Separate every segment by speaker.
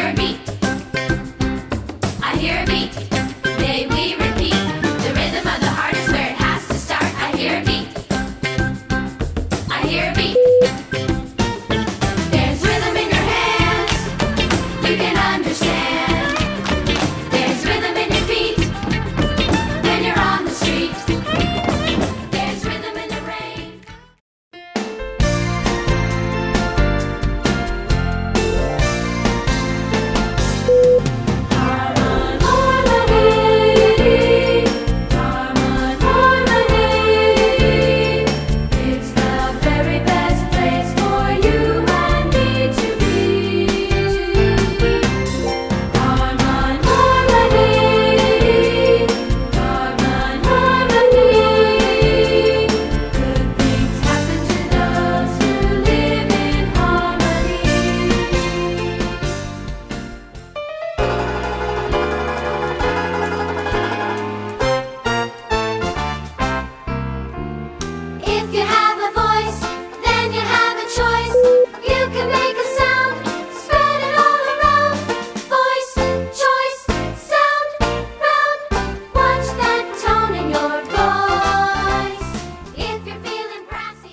Speaker 1: hear a beat. I hear a beat. May we repeat? The rhythm of the heart is where it has to start. I hear a beat. I hear a beat. There's rhythm in your hands. You can understand. There's rhythm in your feet when you're on the street. There's rhythm in the rain. It's the very best place for you and me to be. Harmon, harmony. Harmon, harmony. Good things happen to those who live in harmony. If you have a voice, then you have a choice. You can make a sound, spread it all around. Voice, choice, sound, round. Watch that tone in your voice. If you're feeling brassy.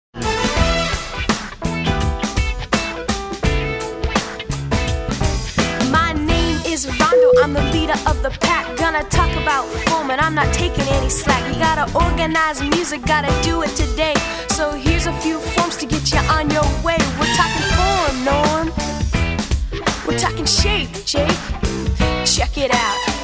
Speaker 2: My name is Rondo, I'm the leader of the pack. Gonna talk about form and I'm not taking any slack. You gotta organize music, gotta do it today. So here's a few forms to get you on your way. We're talking form, Norm. We're talking shape, Jake. Check it out.